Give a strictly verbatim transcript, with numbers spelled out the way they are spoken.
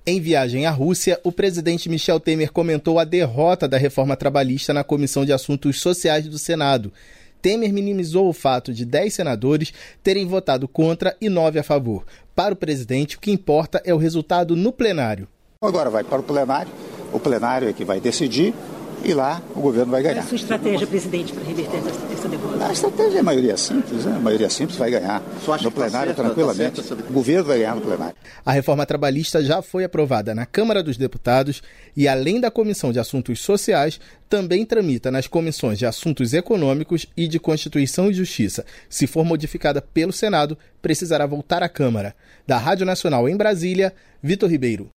Em viagem à Rússia, o presidente Michel Temer comentou a derrota da reforma trabalhista na Comissão de Assuntos Sociais do Senado. Temer minimizou o fato de dez senadores terem votado contra e nove a favor. Para o presidente, o que importa é o resultado no plenário. Agora vai para o plenário, o plenário é que vai decidir e lá o governo vai ganhar. Qual é a sua estratégia, presidente, para reverter essa, essa derrota? A estratégia é a maioria simples, né? A maioria simples vai ganhar no plenário tá certo, tranquilamente. Tá certo, o governo vai ganhar no plenário. A reforma trabalhista já foi aprovada na Câmara dos Deputados e, além da Comissão de Assuntos Sociais, também tramita nas comissões de Assuntos Econômicos e de Constituição e Justiça. Se for modificada pelo Senado, precisará voltar à Câmara. Da Rádio Nacional em Brasília, Vitor Ribeiro.